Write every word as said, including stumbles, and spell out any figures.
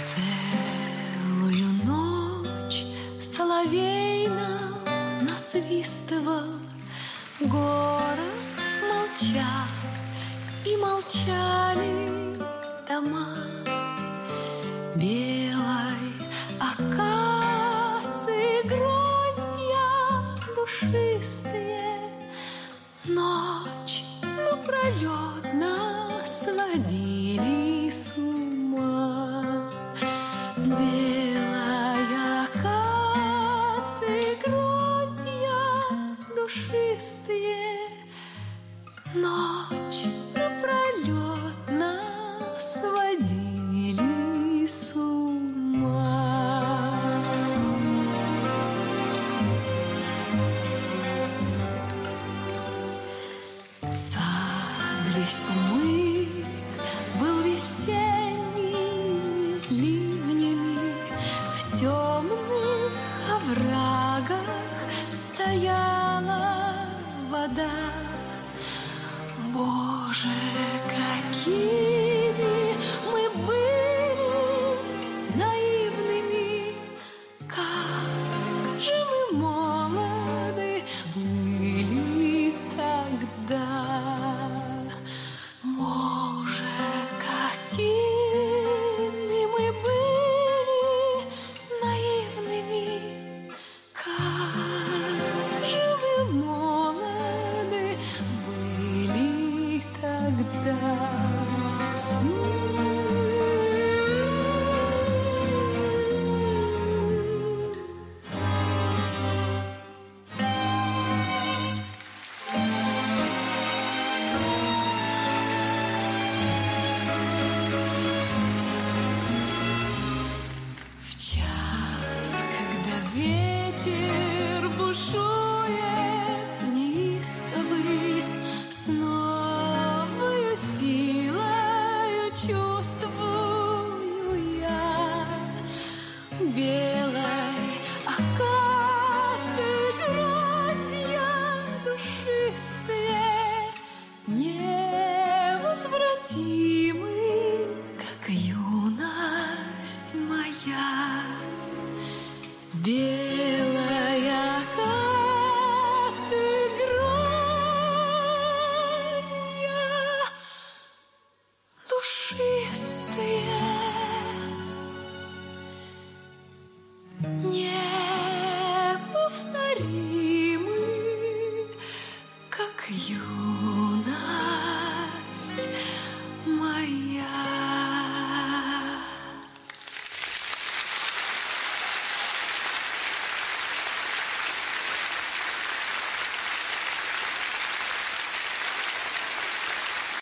Целую ночь соловейно насвистывал, город молчал, и молчали дома. Белой акации гроздья душистые ночь напролет нас сводили с ума. Белая акации гроздья душистые ночь напролет нас сводили с ума. Сад весь умыт был весенними ливнями, в темных оврагах стояла вода. Боже, какими мы были наивными, как же мы молоды были тогда. Боже, какими мы были наивными, как же мы молоды были тогда. В час, когда ветер бушует неистовый, с новою силою чувствую я белой акации гроздья душистые, невозвратимы, как юность моя. Белая акации гроздья душистые, неповторимы, как юность моя.